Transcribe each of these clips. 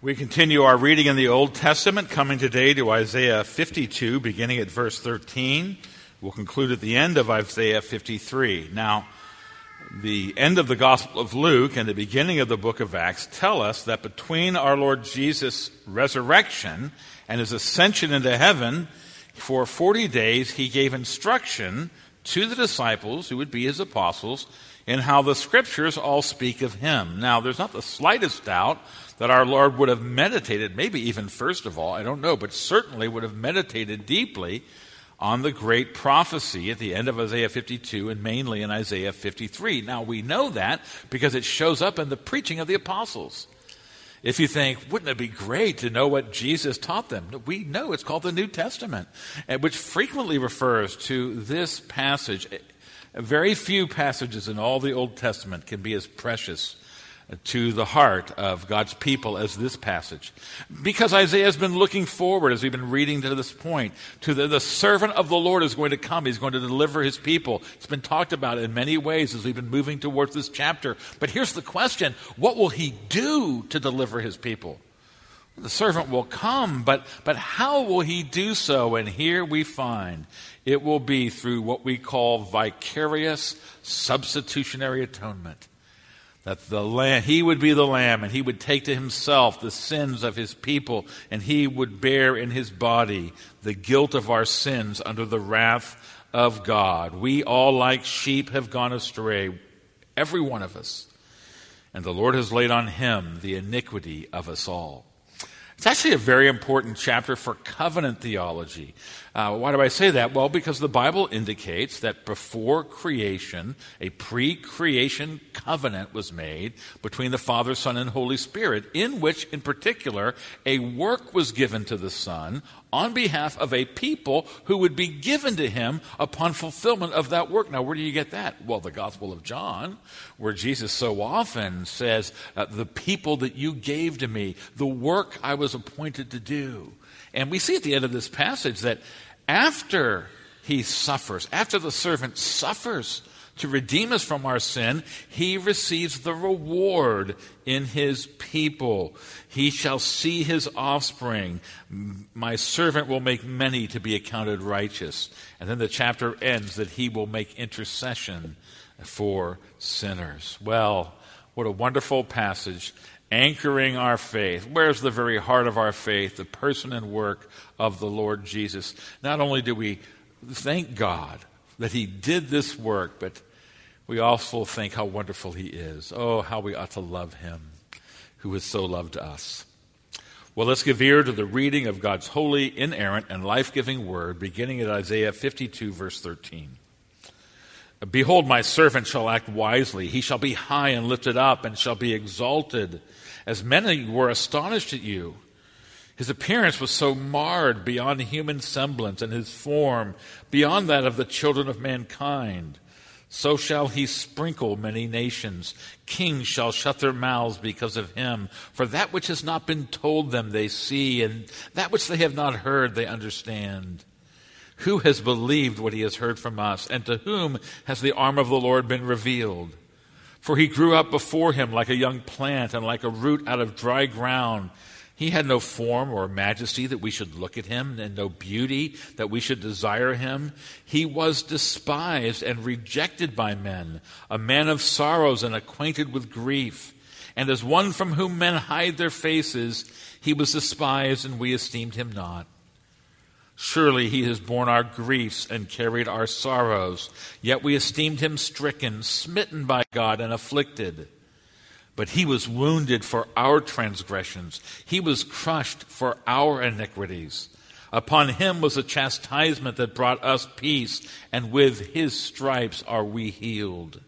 We continue our reading in the Old Testament, coming today to Isaiah 52, beginning at verse 13. We'll conclude at the end of Isaiah 53. Now, the end of the Gospel of Luke and the beginning of the book of Acts tell us that between our Lord Jesus' resurrection and his ascension into heaven, for 40 days he gave instruction to the disciples, who would be his apostles, in how the Scriptures all speak of him. Now, there's not the slightest doubt that our Lord would have meditated, maybe even first of all, I don't know, but certainly would have meditated deeply on the great prophecy at the end of Isaiah 52 and mainly in Isaiah 53. Now, we know that because it shows up in the preaching of the apostles. If you think, wouldn't it be great to know what Jesus taught them? We know it's called the New Testament, which frequently refers to this passage. Very few passages in all the Old Testament can be as precious to the heart of God's people as this passage. Because Isaiah has been looking forward, as we've been reading to this point, to the servant of the Lord is going to come. He's going to deliver his people. It's been talked about in many ways as we've been moving towards this chapter. But here's the question: what will he do to deliver his people? The servant will come, but how will he do so? And here we find it will be through what we call vicarious substitutionary atonement. That the Lamb, he would be the Lamb, and he would take to himself the sins of his people, and he would bear in his body the guilt of our sins under the wrath of God. We all like sheep have gone astray, every one of us, and the Lord has laid on him the iniquity of us all. It's actually a very important chapter for covenant theology. Why do I say that? Well, because the Bible indicates that before creation, a pre-creation covenant was made between the Father, Son, and Holy Spirit, in which, in particular, a work was given to the Son on behalf of a people who would be given to him upon fulfillment of that work. Now, where do you get that? Well, the Gospel of John, where Jesus so often says, the people that you gave to me, the work I was appointed to do. And we see at the end of this passage that after he suffers, after the servant suffers to redeem us from our sin, he receives the reward in his people. He shall see his offspring. My servant will make many to be accounted righteous. And then the chapter ends that he will make intercession for sinners. Well, what a wonderful passage. Anchoring our faith. Where's the very heart of our faith? The person and work of the Lord Jesus. Not only do we thank God that he did this work, but we also think how wonderful he is. Oh, how we ought to love him who has so loved us. Well, let's give ear to the reading of God's holy, inerrant, and life-giving word, beginning at Isaiah 52, verse 13. Behold, my servant shall act wisely. He shall be high and lifted up and shall be exalted, as many were astonished at you. His appearance was so marred beyond human semblance, and his form beyond that of the children of mankind. So shall he sprinkle many nations. Kings shall shut their mouths because of him. For that which has not been told them they see, and that which they have not heard they understand. Who has believed what he has heard from us, and to whom has the arm of the Lord been revealed? For he grew up before him like a young plant and like a root out of dry ground. He had no form or majesty that we should look at him, and no beauty that we should desire him. He was despised and rejected by men, a man of sorrows and acquainted with grief. And as one from whom men hide their faces, he was despised, and we esteemed him not. Surely he has borne our griefs and carried our sorrows. Yet we esteemed him stricken, smitten by God, and afflicted. But he was wounded for our transgressions. He was crushed for our iniquities. Upon him was a chastisement that brought us peace, and with his stripes are we healed.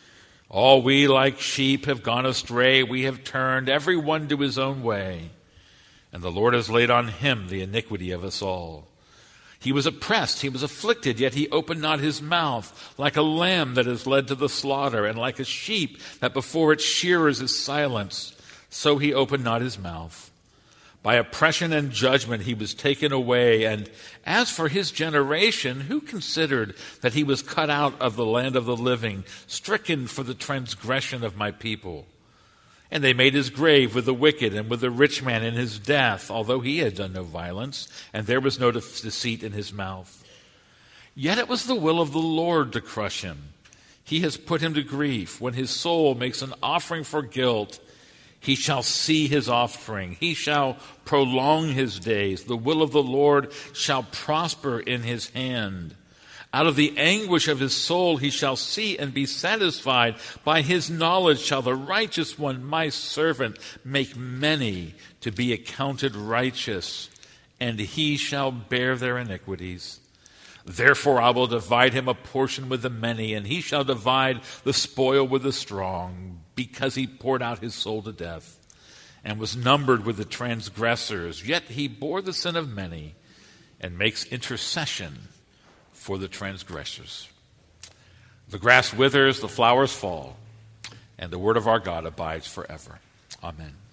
All we like sheep have gone astray. We have turned every one to his own way. And the Lord has laid on him the iniquity of us all. He was oppressed, he was afflicted, yet he opened not his mouth, like a lamb that is led to the slaughter, and like a sheep that before its shearers is silenced, so he opened not his mouth. By oppression and judgment he was taken away, and as for his generation, who considered that he was cut out of the land of the living, stricken for the transgression of my people? And they made his grave with the wicked and with the rich man in his death, although he had done no violence, and there was no deceit in his mouth. Yet it was the will of the Lord to crush him. He has put him to grief. When his soul makes an offering for guilt, he shall see his offspring. He shall prolong his days. The will of the Lord shall prosper in his hand. Out of the anguish of his soul he shall see and be satisfied. By his knowledge shall the righteous one, my servant, make many to be accounted righteous, and he shall bear their iniquities. Therefore I will divide him a portion with the many, and he shall divide the spoil with the strong, because he poured out his soul to death, and was numbered with the transgressors. Yet he bore the sin of many, and makes intercession for the transgressors. The grass withers, the flowers fall, and the word of our God abides forever. Amen.